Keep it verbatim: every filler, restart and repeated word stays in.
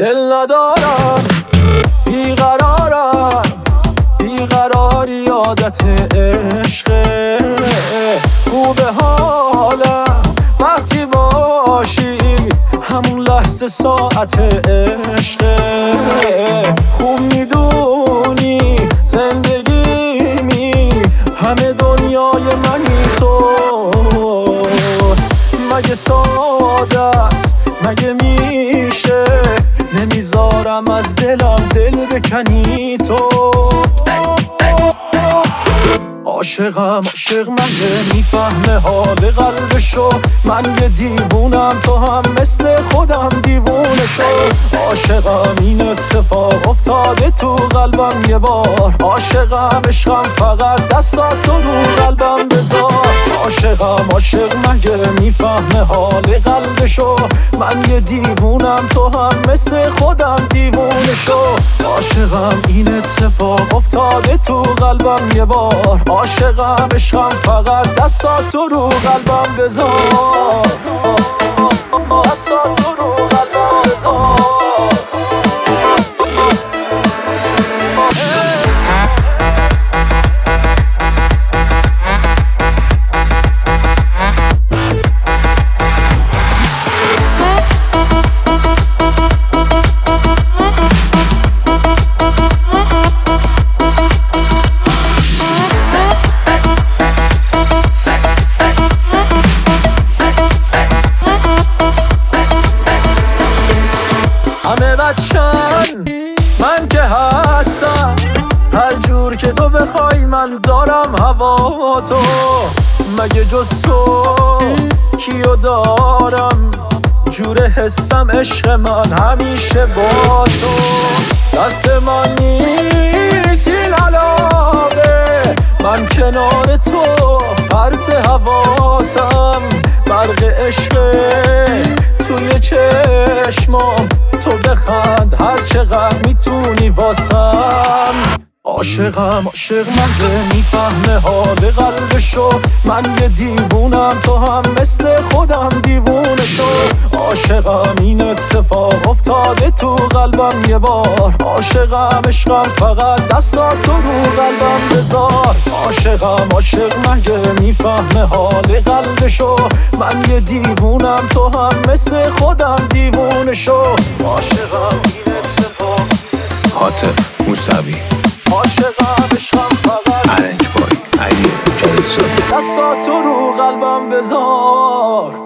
دل ندارم، بیقرارم، بیقراری عادت عشقه. خوبه حالم وقتی باشی، همون لحظه ساعت عشقه. خوب میدونی زندگیمی همه دنیای منی تو. مگه ساده است، مگه میشه نمیذارم از دلم دل بکنی تو. عاشقم عاشق مگه میفهمه حال قلبشو، من یه دیوونم تو هم مثل خودم دیوونه شو. عاشقم این اتفاق افتاده تو قلبم یه بار، عاشقم عشقم فقط دستات تو رو قلبم بذار. عاشقم عاشق مگه میفهمه حال قلبشو، من یه دیوونم تو هم مثل خودم دیوونه شو. عاشقم این اتفاق افتاده تو قلبم یه بار، عاشقم عشقم فقط دستات تو رو قلبم بذار. دستات تو رو قلبم بذار. همه بچن من که هستم، هر جور که تو بخوای من دارم هوا تو. مگه جز تو کیو دارم، جور حسم عشق من همیشه با تو. دست من نیست این علاقه، من کنار تو پرت حواسم. برق عشقه توی چشمام، تو بخند هر چقدر میتونی واسم. عاشقم عاشق مگه میفهمه حال قلبشو، من یه دیوونم تو هم مثل خودم دیوونه شو. عاشقم این اتفاق افتاده تو قلبم یه بار، عاشقم عشقم فقط دستات تو رو قلبم بذار. عاشقم عاشق مگه میفهمه حال قلبشو، من یه دیوونم تو هم مثل خودم دیوونه شو. عاشقم این اتفاق. عاطف موسوی عاشقم عشقم فقط ارنج بای علی جلیزاده. دستات تو رو قلبم بذار.